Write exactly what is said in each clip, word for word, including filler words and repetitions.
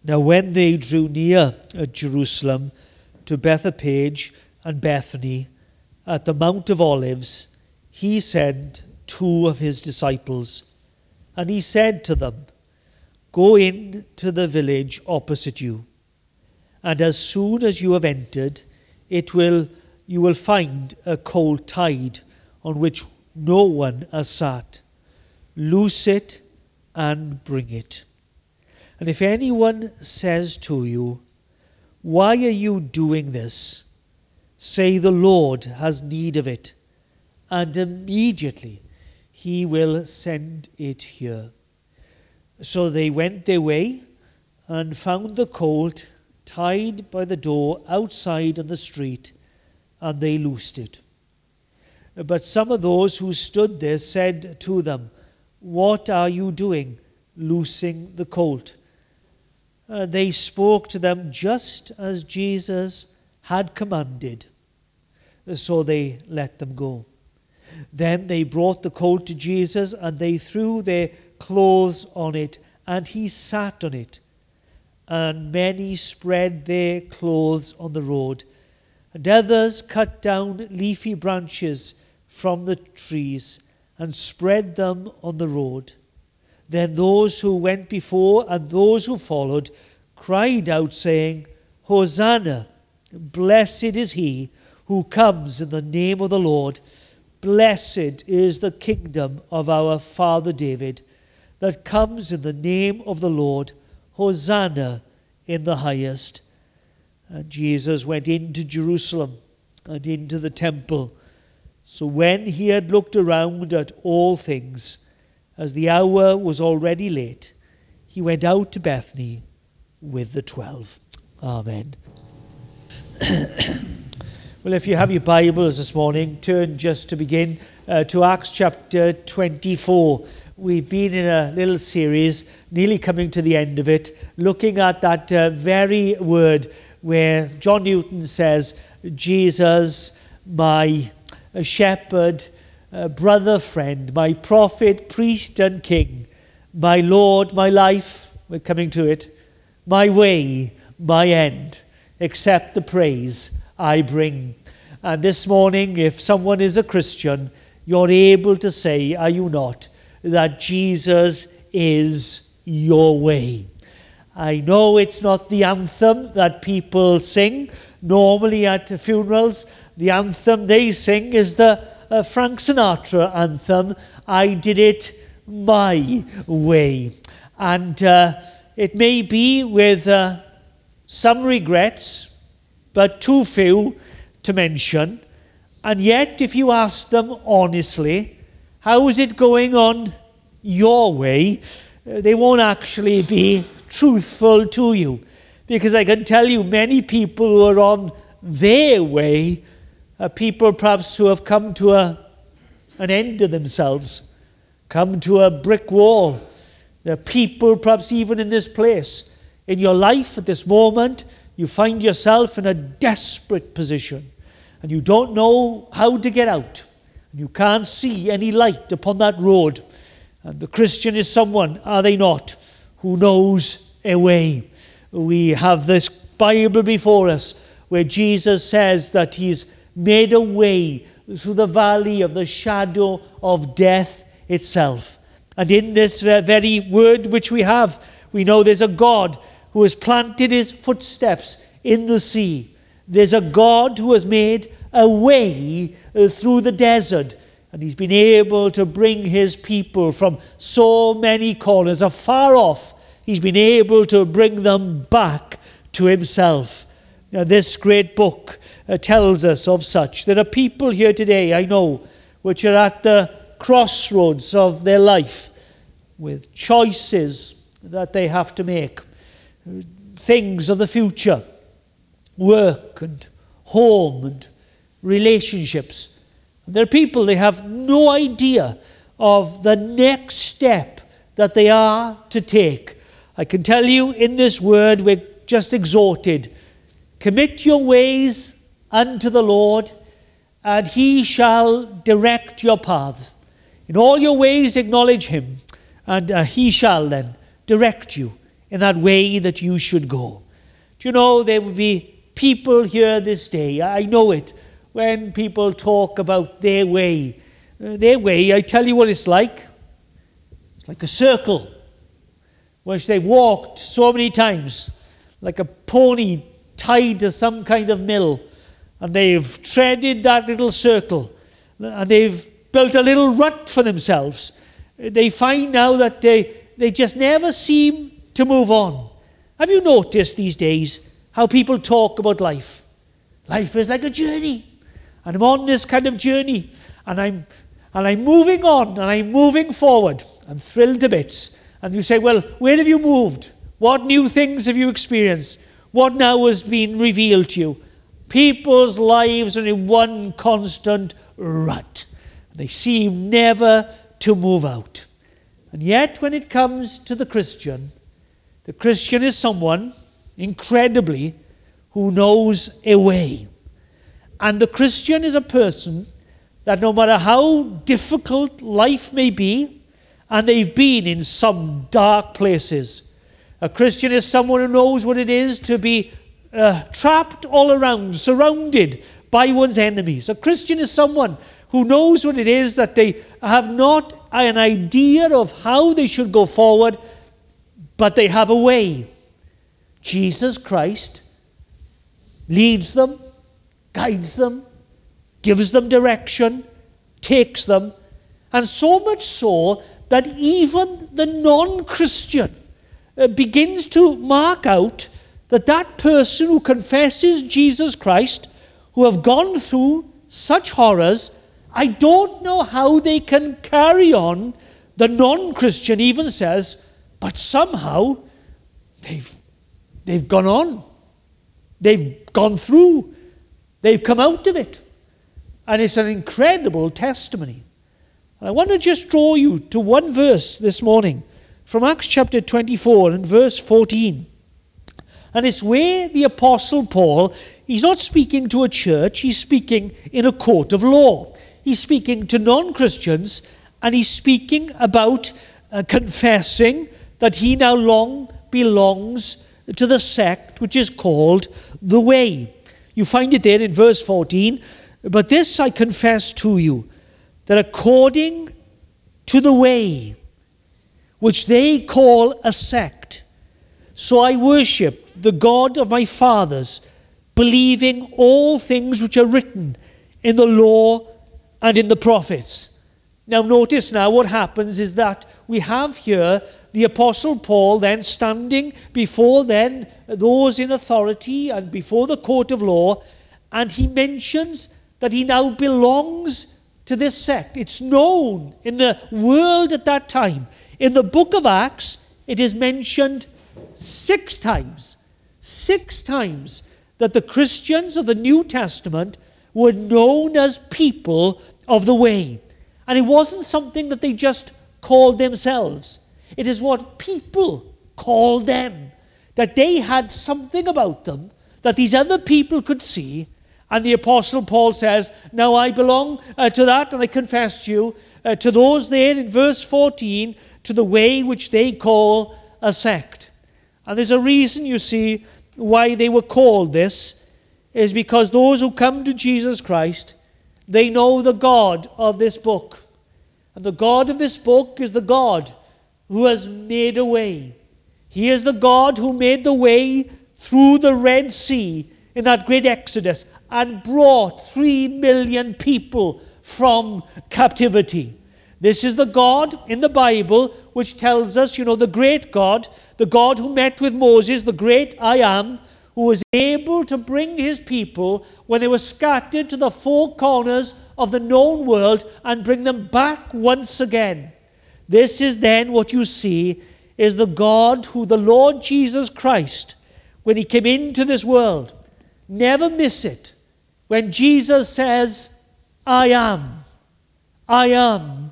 Now when they drew near at Jerusalem to Bethphage and Bethany at the Mount of Olives, he sent two of his disciples, and he said to them, "Go in to the village opposite you, and as soon as you have entered, it will you will find a colt tied on which no one has sat. Loose it and bring it. And if anyone says to you, 'Why are you doing this?' say, 'The Lord has need of it,' and immediately he will send it here." So they went their way and found the colt tied by the door outside on the street, and they loosed it. But some of those who stood there said to them, "What are you doing, loosing the colt?" Uh, they spoke to them just as Jesus had commanded. So they let them go. Then they brought the colt to Jesus, and they threw their clothes on it, and he sat on it. And many spread their clothes on the road, and others cut down leafy branches from the trees and spread them on the road. Then those who went before and those who followed cried out, saying, "Hosanna! Blessed is he who comes in the name of the Lord. Blessed is the kingdom of our father David, that comes in the name of the Lord. Hosanna in the highest." And Jesus went into Jerusalem and into the temple. So when he had looked around at all things, as the hour was already late, he went out to Bethany with the twelve. Amen. Well, if you have your Bibles this morning, turn just to begin uh, to Acts chapter twenty-four. We've been in a little series, nearly coming to the end of it, looking at that uh, very word where John Newton says, "Jesus, my shepherd, uh, brother, friend, my prophet, priest and king, my Lord, my life," we're coming to it, "my way, my end, except the praise I bring." And this morning, if someone is a Christian, you're able to say, are you not, that Jesus is your way. I know it's not the anthem that people sing normally at funerals. The anthem they sing is the uh, Frank Sinatra anthem, "I Did It My Way." And uh, it may be with uh, some regrets, but too few to mention. And yet, if you ask them honestly, how is it going on your way, they won't actually be truthful to you. Because I can tell you, many people who are on their way are people perhaps who have come to a, an end of themselves, come to a brick wall. There are people perhaps even in this place, in your life at this moment, you find yourself in a desperate position and you don't know how to get out. And you can't see any light upon that road. And the Christian is someone, are they not, who knows a way. We have this Bible before us where Jesus says that he's made a way through the valley of the shadow of death itself. And in this very word which we have, we know there's a God who has planted his footsteps in the sea. There's a God who has made a way through the desert. And he's been able to bring his people from so many corners, afar off. He's been able to bring them back to himself. Now, this great book uh, tells us of such. There are people here today, I know, which are at the crossroads of their life with choices that they have to make. Things of the future, work and home and relationships. There are people, they have no idea of the next step that they are to take. I can tell you in this word, we're just exhorted, commit your ways unto the Lord, and he shall direct your paths. In all your ways acknowledge him, and uh, he shall then direct you in that way that you should go. Do you know, there will be people here this day, I know it, when people talk about their way. Uh, their way, I tell you what it's like. It's like a circle, which they've walked so many times, like a pony tied to some kind of mill, and they've treaded that little circle, and they've built a little rut for themselves. They find now that they, they just never seem to move on. Have you noticed these days how people talk about life? Life is like a journey, and I'm on this kind of journey, and I'm and I'm moving on, and I'm moving forward. I'm thrilled to bits. And you say, well, where have you moved? What new things have you experienced? What now has been revealed to you? People's lives are in one constant rut. They seem never to move out. And yet, when it comes to the Christian, the Christian is someone, incredibly, who knows a way. And the Christian is a person that no matter how difficult life may be, and they've been in some dark places, a Christian is someone who knows what it is to be uh, trapped all around, surrounded by one's enemies. A Christian is someone who knows what it is that they have not an idea of how they should go forward, but they have a way. Jesus Christ leads them, guides them, gives them direction, takes them, and so much so that even the non-Christian uh, begins to mark out that that person who confesses Jesus Christ, who have gone through such horrors, I don't know how they can carry on. The non-Christian even says, but somehow they've, they've gone on. They've gone through. They've come out of it. And it's an incredible testimony. And I want to just draw you to one verse this morning from Acts chapter twenty-four and verse fourteen. And it's where the Apostle Paul, he's not speaking to a church, he's speaking in a court of law. He's speaking to non-Christians, and he's speaking about uh, confessing that he now long belongs to the sect which is called the Way. You find it there in verse fourteen. But this I confess to you, that according to the way which they call a sect, so I worship the God of my fathers, believing all things which are written in the law and in the prophets. Now notice now what happens is that we have here the Apostle Paul then standing before then those in authority and before the court of law, and he mentions that he now belongs to this sect. It's known in the world at that time. In the book of Acts, it is mentioned six times. Six times that the Christians of the New Testament were known as people of the way. And it wasn't something that they just called themselves. It is what people called them. That they had something about them that these other people could see. And the Apostle Paul says, now I belong uh, to that, and I confess to you, uh, to those there in verse fourteen, to the way which they call a sect. And there's a reason, you see, why they were called this, is because those who come to Jesus Christ, they know the God of this book. And the God of this book is the God who has made a way. He is the God who made the way through the Red Sea in that great Exodus and brought three million people from captivity. This is the God in the Bible which tells us, you know, the great God, the God who met with Moses, the great I Am, who was able to bring his people when they were scattered to the four corners of the known world and bring them back once again. This is then what you see is the God who the Lord Jesus Christ, when he came into this world, never miss it. When Jesus says, I am, I am,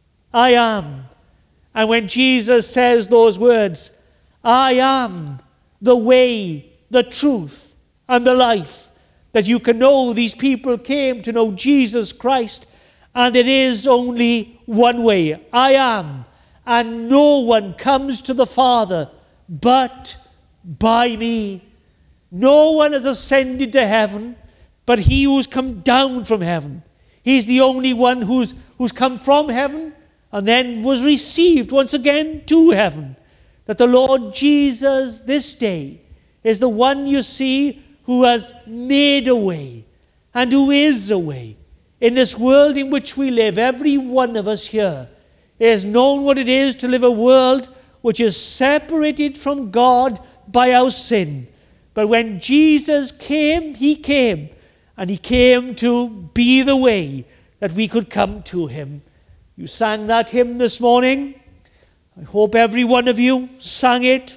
I am. And when Jesus says those words, I am the way, the truth, and the life, that you can know these people came to know Jesus Christ, and it is only one way. I am, and no one comes to the Father but by me. No one has ascended to heaven but he who's come down from heaven. He's the only one who's, who's come from heaven and then was received once again to heaven. That the Lord Jesus this day is the one, you see, who has made a way and who is a way. In this world in which we live, every one of us here has known what it is to live a world which is separated from God by our sin. But when Jesus came, he came, and he came to be the way that we could come to him. You sang that hymn this morning. I hope every one of you sang it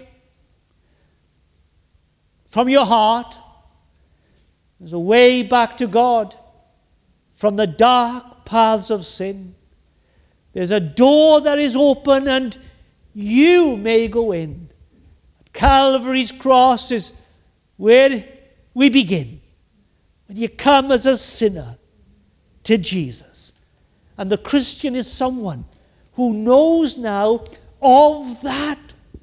from your heart. There's a way back to God from the dark paths of sin. There's a door that is open and you may go in. Calvary's cross is where we begin. When you come as a sinner to Jesus. And the Christian is someone who knows now of that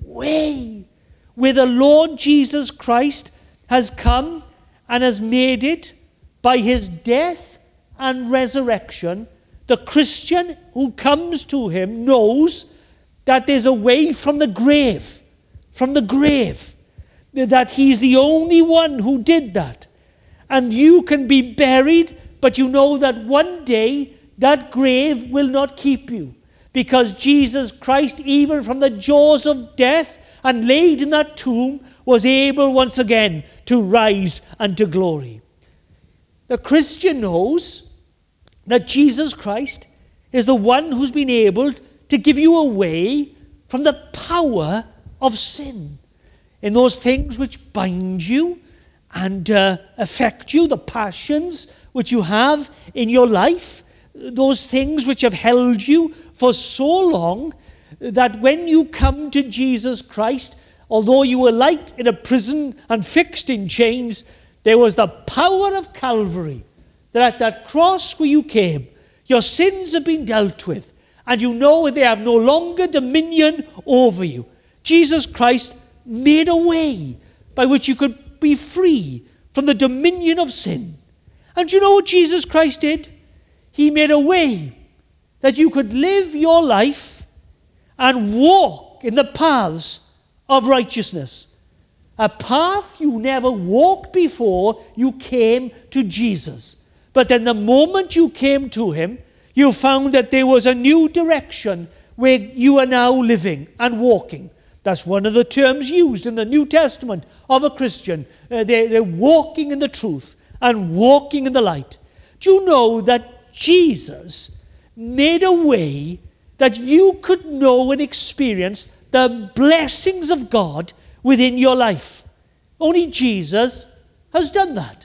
way where the Lord Jesus Christ has come and has made it by his death and resurrection. The Christian who comes to him knows that there's a way from the grave, from the grave, that he's the only one who did that. And you can be buried, but you know that one day that grave will not keep you, because Jesus Christ, even from the jaws of death and laid in that tomb, was able once again to rise unto glory. The Christian knows that Jesus Christ is the one who's been able to give you away from the power of sin. In those things which bind you and uh, affect you, the passions which you have in your life, those things which have held you for so long that when you come to Jesus Christ, although you were like in a prison and fixed in chains, there was the power of Calvary, that at that cross where you came, your sins have been dealt with, and you know they have no longer dominion over you. Jesus Christ made a way by which you could be free from the dominion of sin. And you know what Jesus Christ did? He made a way that you could live your life and walk in the paths of righteousness. A path you never walked before you came to Jesus. But then the moment you came to him, you found that there was a new direction where you are now living and walking. That's one of the terms used in the New Testament of a Christian. Uh, they're, they're walking in the truth and walking in the light. Do you know that Jesus made a way that you could know and experience the blessings of God within your life? Only Jesus has done that.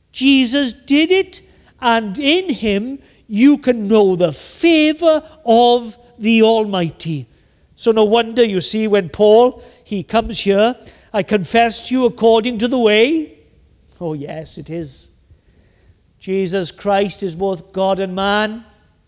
Jesus did it, and in him you can know the favor of the Almighty. So no wonder, you see, when Paul, he comes here, I confess to you according to the way. Oh yes, it is. Jesus Christ is both God and man.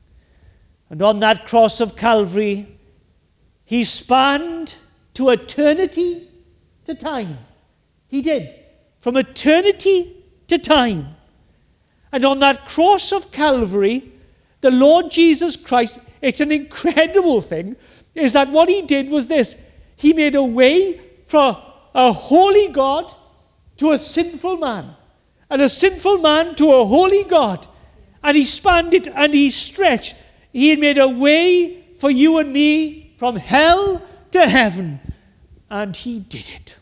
And on that cross of Calvary, he spanned to eternity to time. He did. From eternity to time. And on that cross of Calvary, the Lord Jesus Christ, it's an incredible thing, is that what he did was this. He made a way from a holy God to a sinful man, and a sinful man to a holy God. And he spanned it and he stretched. He had made a way for you and me from hell to heaven. And he did it.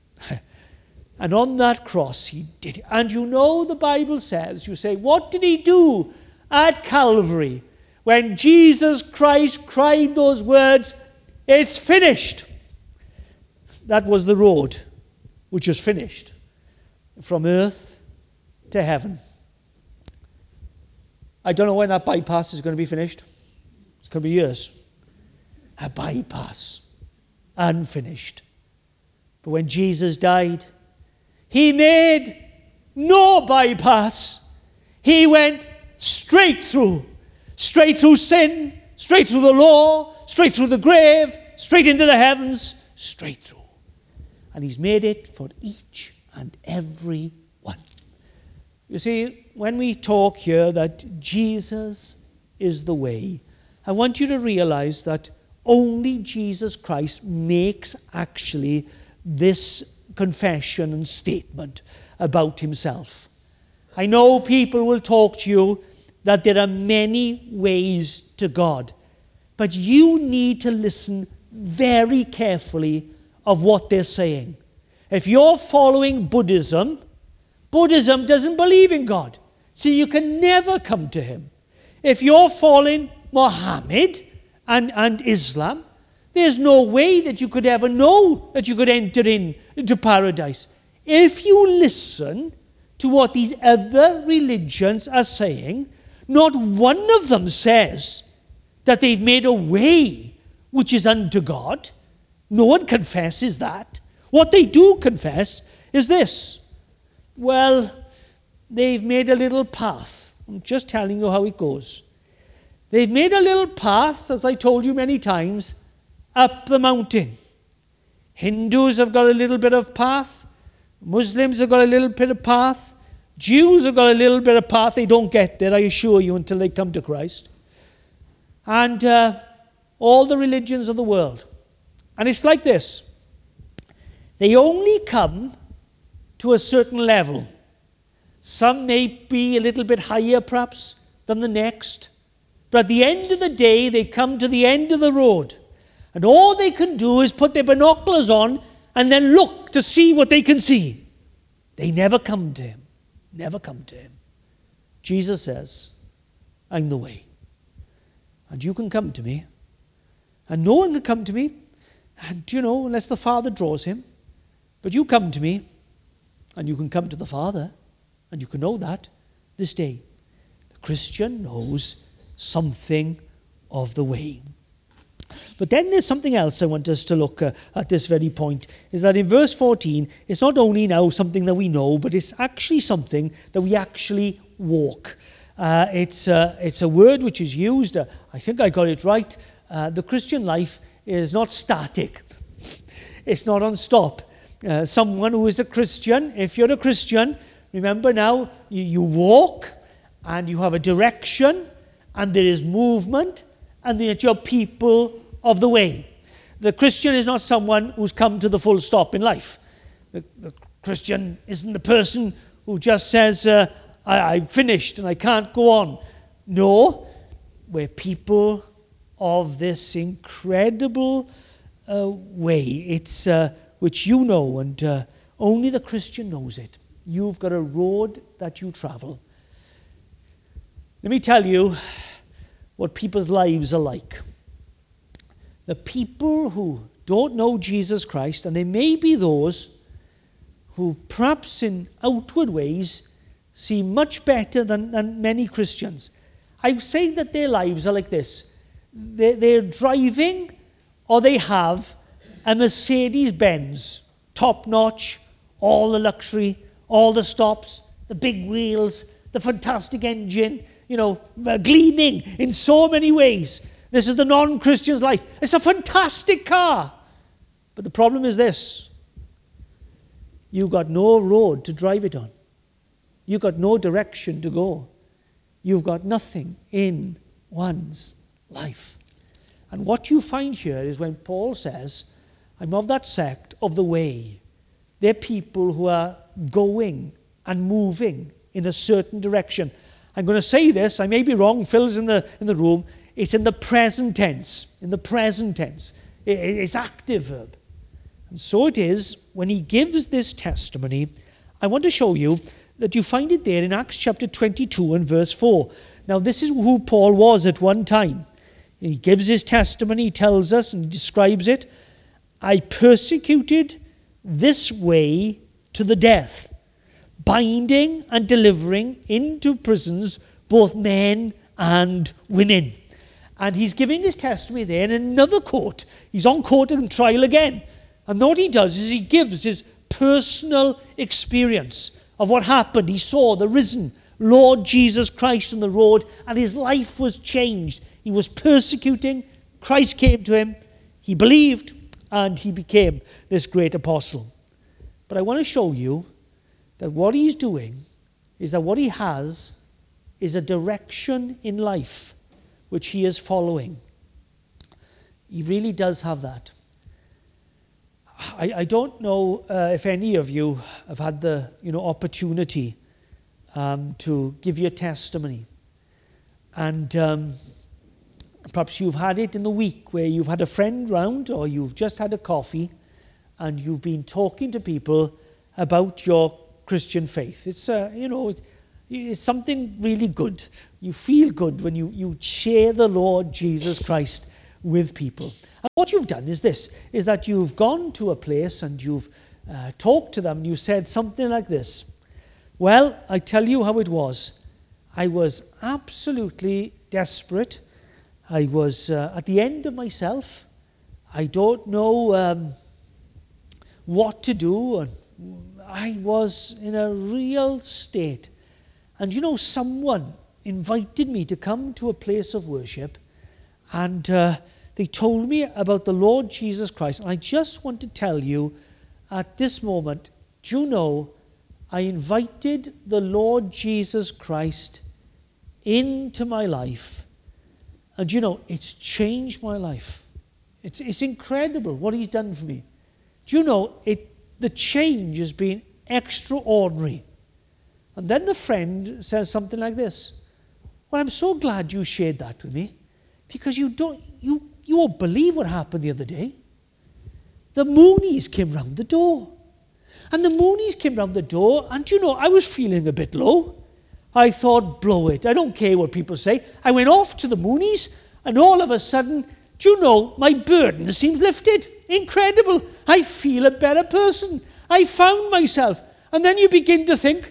And on that cross he did it. And you know the Bible says, you say, what did he do at Calvary? When Jesus Christ cried those words, it's finished. That was the road which was finished from earth to heaven. I don't know when that bypass is going to be finished. It's going to be years. A bypass, unfinished. But when Jesus died, he made no bypass. He went straight through. Straight through sin, straight through the law, straight through the grave, straight into the heavens, straight through. and he's made it for each and every one. You see, when we talk here that Jesus is the way, I want you to realize that only Jesus Christ makes actually this confession and statement about himself. I know people will talk to you that there are many ways to God, but you need to listen very carefully of what they're saying. If you're following Buddhism, Buddhism doesn't believe in God, so you can never come to him. If you're following Muhammad and, and Islam, there's no way that you could ever know that you could enter in, into paradise. If you listen to what these other religions are saying, not one of them says that they've made a way which is unto God. No one confesses that. What they do confess is this. Well, they've made a little path. I'm just telling you how it goes. They've made a little path, as I told you many times, up the mountain. Hindus have got a little bit of path. Muslims have got a little bit of path. Jews have got a little bit of path. They don't get there, I assure you, until they come to Christ. And uh, all the religions of the world. And it's like this. They only come to a certain level. Some may be a little bit higher, perhaps, than the next. But at the end of the day, they come to the end of the road. And all they can do is put their binoculars on and then look to see what they can see. They never come to him. Never come to him. Jesus says, I'm the way. And you can come to me. And no one can come to me, and you know, unless the Father draws him. But you come to me, and you can come to the Father, and you can know that this day. The Christian knows something of the way. But then there's something else I want us to look uh, at this very point, is that in verse fourteen, it's not only now something that we know, but it's actually something that we actually walk. Uh, it's, uh, it's a word which is used, uh, I think I got it right, uh, the Christian life is not static. It's not on stop. Uh, someone who is a Christian, if you're a Christian, remember now, you, you walk, and you have a direction, and there is movement, and that you're people of the way. The Christian is not someone who's come to the full stop in life. The, the Christian isn't the person who just says, uh, I, I'm finished and I can't go on. No, we're people of this incredible uh, way. It's uh, which you know, and uh, only the Christian knows it. You've got a road that you travel. Let me tell you what people's lives are like. The people who don't know Jesus Christ, and there may be those who perhaps in outward ways seem much better than, than many Christians. I say that their lives are like this. They're, they're driving, or they have a Mercedes-Benz, top-notch, all the luxury, all the stops, the big wheels, the fantastic engine, you know, gleaming in so many ways. This is the non-Christian's life. It's a fantastic car. But the problem is this. You've got no road to drive it on. You've got no direction to go. You've got nothing in one's life. And what you find here is when Paul says, I'm of that sect of the way. They're people who are going and moving in a certain direction. I'm going to say this, I may be wrong, Phil's in the, in the room. It's in the present tense, in the present tense. It's active verb. And so it is, when he gives this testimony, I want to show you that you find it there in Acts chapter twenty-two and verse four. Now this is who Paul was at one time. He gives his testimony, he tells us and describes it. I persecuted this way to the death, binding and delivering into prisons both men and women. And he's giving this testimony there in another court. He's on court and trial again. And what he does is he gives his personal experience of what happened. He saw the risen Lord Jesus Christ on the road, and his life was changed. He was persecuting. Christ came to him. He believed, and he became this great apostle. But I want to show you that what he's doing is that what he has is a direction in life which he is following. He really does have that. I, I don't know uh, if any of you have had the you know opportunity um, to give your testimony. And um, perhaps you've had it in the week where you've had a friend round, or you've just had a coffee and you've been talking to people about your Christian faith. It's, uh, you know, it, it's something really good. You feel good when you, you share the Lord Jesus Christ with people. And what you've done is this, is that you've gone to a place and you've uh, talked to them and you said something like this: well, I tell you how it was. I was absolutely desperate. I was uh, at the end of myself. I don't know um, what to do. And I was in a real state. And you know, someone invited me to come to a place of worship, and uh, they told me about the Lord Jesus Christ. And I just want to tell you at this moment, do you know, I invited the Lord Jesus Christ into my life. And you know, it's changed my life. It's, it's incredible what he's done for me. Do you know, it, the change has been extraordinary. And then the friend says something like this: well, I'm so glad you shared that with me, because you don't, you, you won't believe what happened the other day. The Moonies came round the door. And the Moonies came round the door, and you know, I was feeling a bit low. I thought, blow it, I don't care what people say. I went off to the Moonies, and all of a sudden, do you know, my burden seems lifted. Incredible. I feel a better person. I found myself. And then you begin to think,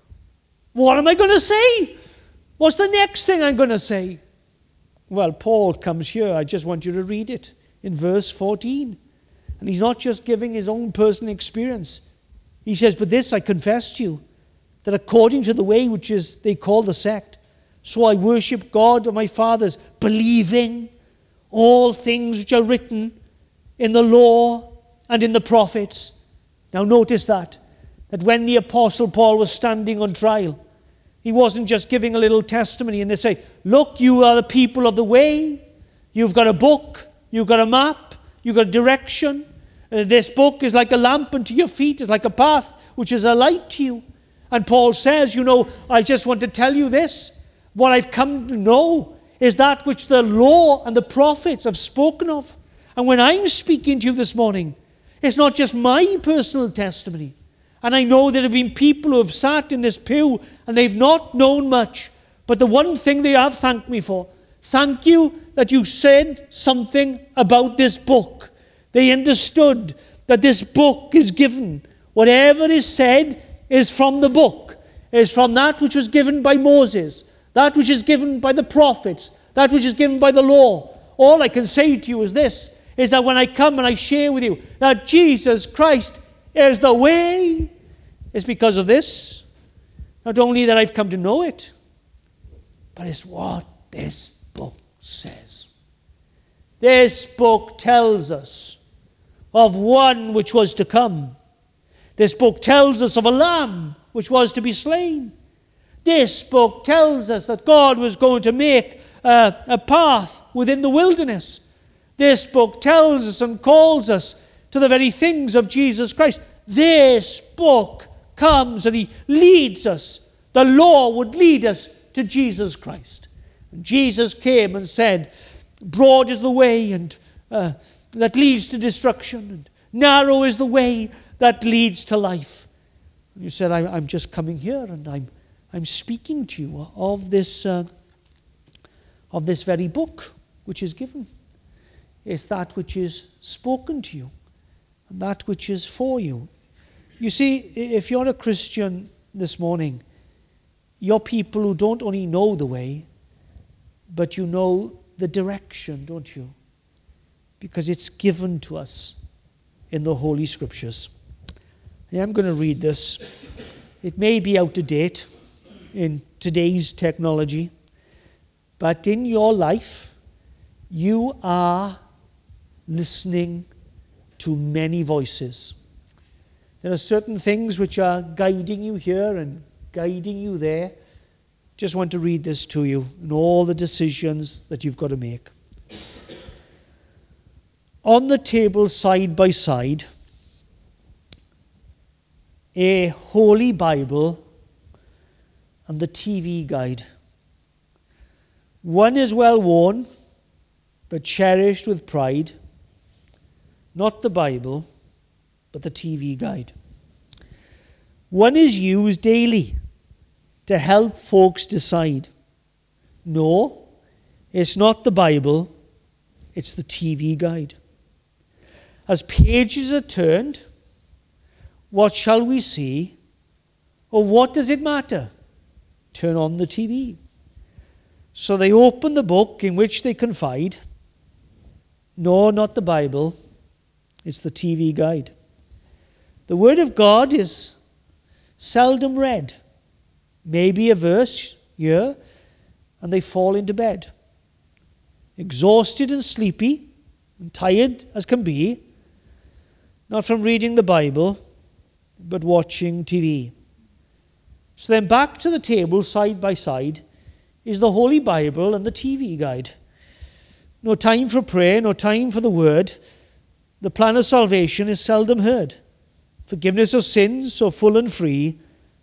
what am I going to say? What's the next thing I'm going to say? Well, Paul comes here. I just want you to read it in verse fourteen. And he's not just giving his own personal experience. He says, but this I confess to you, that according to the way which is they call the sect, so I worship God of my fathers, believing all things which are written in the law and in the prophets. Now notice that, that when the Apostle Paul was standing on trial, he wasn't just giving a little testimony and they say, look, you are the people of the way. You've got a book, you've got a map, you've got direction. Uh, this book is like a lamp unto your feet, it's like a path which is a light to you. And Paul says, you know, I just want to tell you this. What I've come to know is that which the law and the prophets have spoken of. And when I'm speaking to you this morning, it's not just my personal testimony. And I know there have been people who have sat in this pew and they've not known much. But the one thing they have thanked me for, thank you that you said something about this book. They understood that this book is given. Whatever is said is from the book, is from that which was given by Moses, that which is given by the prophets, that which is given by the law. All I can say to you is this, is that when I come and I share with you that Jesus Christ is the way, it's because of this. Not only that I've come to know it, but it's what this book says. This book tells us of one which was to come. This book tells us of a lamb which was to be slain. This book tells us that God was going to make uh, a path within the wilderness. This book tells us and calls us to the very things of Jesus Christ. This book comes and he leads us. The law would lead us to Jesus Christ. And Jesus came and said, broad is the way and uh, that leads to destruction, and narrow is the way that leads to life. And you said, I, I'm just coming here and I'm I'm speaking to you of this uh, of this very book which is given. It's that which is spoken to you and that which is for you. You see, if you're a Christian this morning, you're people who don't only know the way, but you know the direction, don't you? Because it's given to us in the Holy Scriptures. I am going to read this. It may be out of date in today's technology, but in your life, you are listening to many voices. There are certain things which are guiding you here and guiding you there. Just want to read this to you and all the decisions that you've got to make. On the table side by side, a Holy Bible and the T V guide. One is well worn, but cherished with pride. Not the Bible, but the T V guide. One is used daily to help folks decide. No, it's not the Bible, it's the T V guide. As pages are turned, what shall we see? Or what does it matter? Turn on the T V. So they open the book in which they confide. No, not the Bible, it's the T V guide. The Word of God is seldom read. Maybe a verse here, and they fall into bed. Exhausted and sleepy, and tired as can be, not from reading the Bible, but watching T V. So then back to the table, side by side, is the Holy Bible and the T V guide. No time for prayer, no time for the Word. The plan of salvation is seldom heard. Forgiveness of sins, so full and free,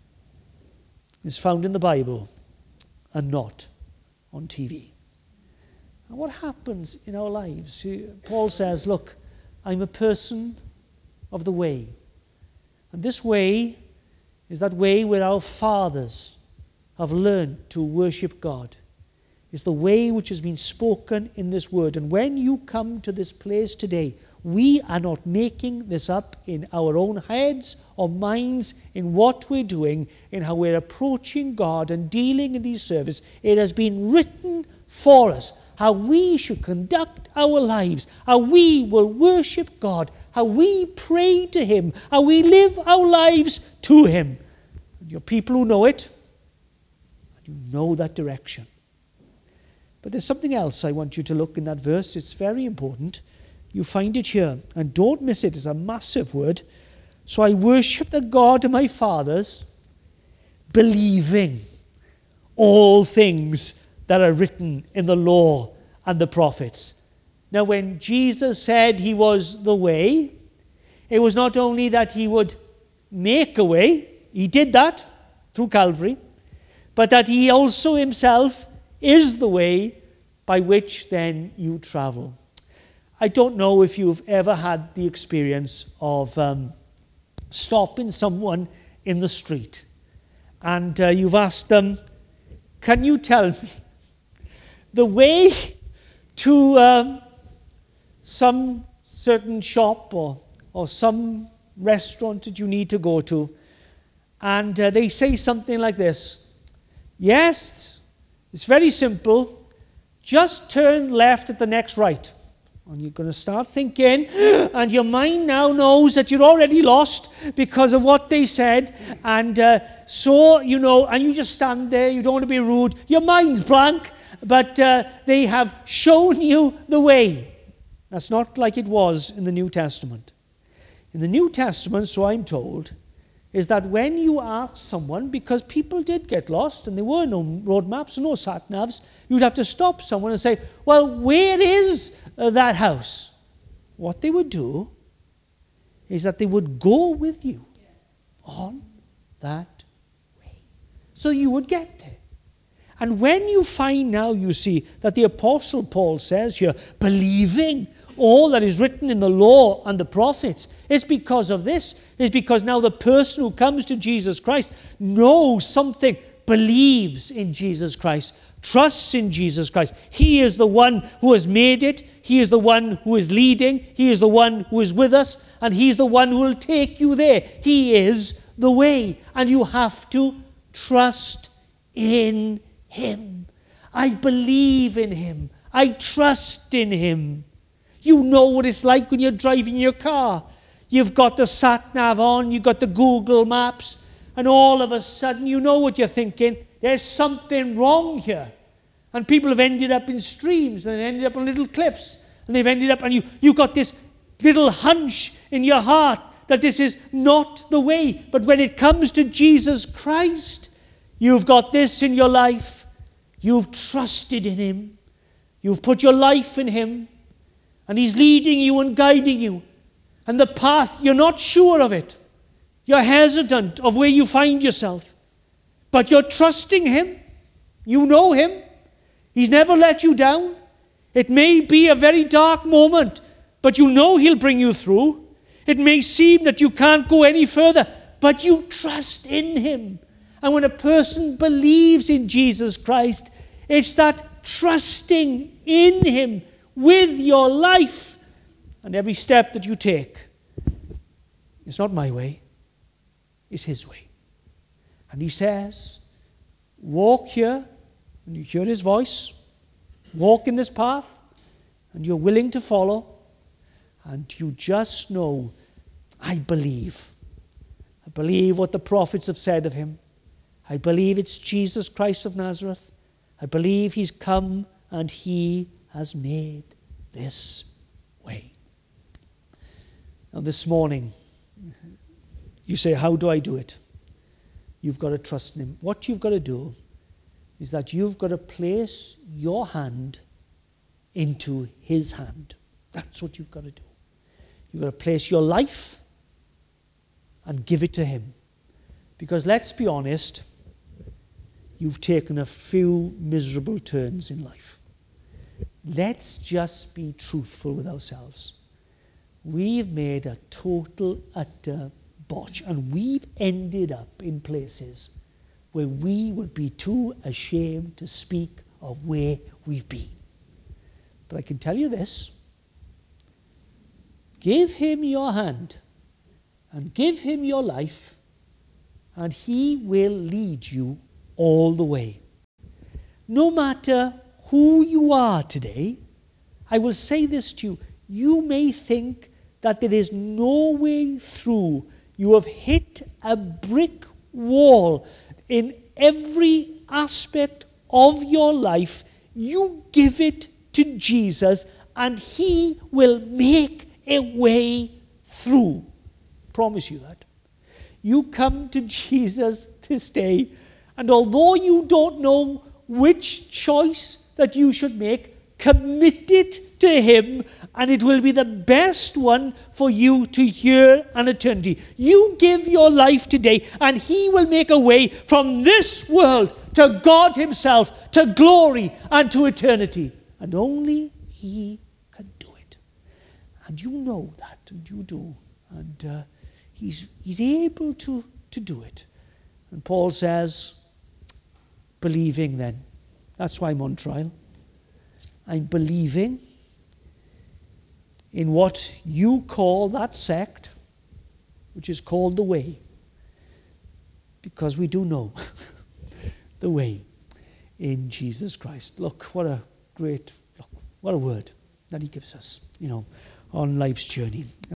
is found in the Bible and not on T V. And what happens in our lives? Paul says, look, I'm a person of the way. And this way is that way where our fathers have learned to worship God. It's the way which has been spoken in this word. And when you come to this place today, we are not making this up in our own heads or minds in what we're doing, in how we're approaching God and dealing in these services. It has been written for us how we should conduct our lives, how we will worship God, how we pray to Him, how we live our lives to Him. And you're people who know it, and you know that direction. But there's something else I want you to look in that verse. It's very important. You find it here, and don't miss it. It's a massive word. So I worship the God of my fathers, believing all things that are written in the law and the prophets. Now, when Jesus said He was the way, it was not only that He would make a way, He did that through Calvary, but that He also Himself is the way by which then you travel. I don't know if you've ever had the experience of um, stopping someone in the street and uh, you've asked them, can you tell me the way to um, some certain shop or, or some restaurant that you need to go to? And uh, they say something like this: yes, it's very simple. Just turn left at the next right. And you're going to start thinking, and your mind now knows that you're already lost because of what they said. And uh, so, you know, and you just stand there. You don't want to be rude. Your mind's blank, but uh, they have shown you the way. That's not like it was in the New Testament. In the New Testament, so I'm told, is that when you ask someone, because people did get lost and there were no road maps, no sat-navs, you'd have to stop someone and say, well, where is uh, that house? What they would do is that they would go with you on that way. So you would get there. And when you find now, you see, that the Apostle Paul says here, believing all that is written in the law and the prophets, it's because of this. It's because now the person who comes to Jesus Christ knows something, believes in Jesus Christ, trusts in Jesus Christ. He is the one who has made it. He is the one who is leading. He is the one who is with us. And He's the one who will take you there. He is the way. And you have to trust in Him. I believe in Him. I trust in Him. You know what it's like when you're driving your car. You've got the sat-nav on, you've got the Google Maps, and all of a sudden you know what you're thinking. There's something wrong here. And people have ended up in streams, and they've ended up on little cliffs, and they've ended up, and you, you've got this little hunch in your heart that this is not the way. But when it comes to Jesus Christ, you've got this in your life. You've trusted in him. You've put your life in him. And he's leading you and guiding you. And the path, you're not sure of it. You're hesitant of where you find yourself. But you're trusting him. You know him. He's never let you down. It may be a very dark moment, but you know he'll bring you through. It may seem that you can't go any further, but you trust in him. And when a person believes in Jesus Christ, it's that trusting in him with your life. And every step that you take, it's not my way, it's his way. And he says, walk here, and you hear his voice, walk in this path, and you're willing to follow, and you just know, I believe. I believe what the prophets have said of him. I believe it's Jesus Christ of Nazareth. I believe he's come and he has made this way. Now this morning, you say, how do I do it? You've got to trust in him. What you've got to do is that you've got to place your hand into his hand. That's what you've got to do. You've got to place your life and give it to him. Because let's be honest, you've taken a few miserable turns in life. Let's just be truthful with ourselves. We've made a total, utter botch, and we've ended up in places where we would be too ashamed to speak of where we've been. But I can tell you this, give him your hand and give him your life, and he will lead you all the way. No matter who you are today, I will say this to you, you may think that there is no way through. You have hit a brick wall in every aspect of your life. You give it to Jesus and he will make a way through. Promise you that. You come to Jesus this day, and although you don't know which choice that you should make, commit it to him, and it will be the best one for you to hear an eternity. You give your life today, and he will make a way from this world to God himself, to glory and to eternity. And only he can do it. And you know that, and you do. And uh, he's, he's able to, to do it. And Paul says, believing then. That's why I'm on trial. I'm believing in what you call that sect, which is called the way, because we do know the way in Jesus Christ. Look, what a great, look, what a word that he gives us, you know, on life's journey.